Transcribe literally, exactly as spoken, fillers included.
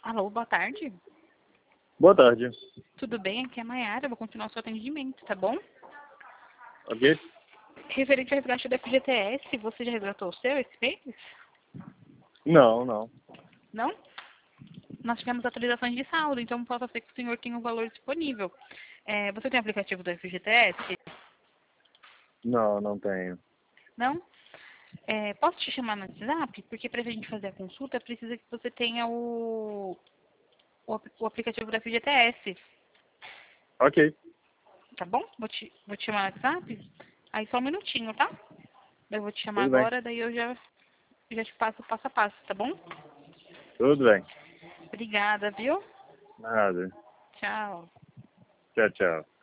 Alô, boa tarde. Boa tarde. Tudo bem? Aqui é a Mayara, vou continuar o seu atendimento, tá bom? Ok? Referente ao resgate do F G T S, você já resgatou o seu esse mês? Não, não. Não? Nós tivemos atualizações de saldo, então pode ser que o senhor tenha o valor disponível. É, você tem aplicativo do F G T S? Não, não tenho. Não? É, posso te chamar no WhatsApp? Porque para a gente fazer a consulta, precisa que você tenha o, o, ap- o aplicativo do F G T S. Ok, Tá bom? Vou te, vou te chamar no WhatsApp. Aí só um minutinho, tá? Eu vou te chamar tudo bem. agora, daí eu já, já te passo passo a passo, tá bom? Tudo bem. Obrigada, viu? Nada. Tchau. Tchau, tchau.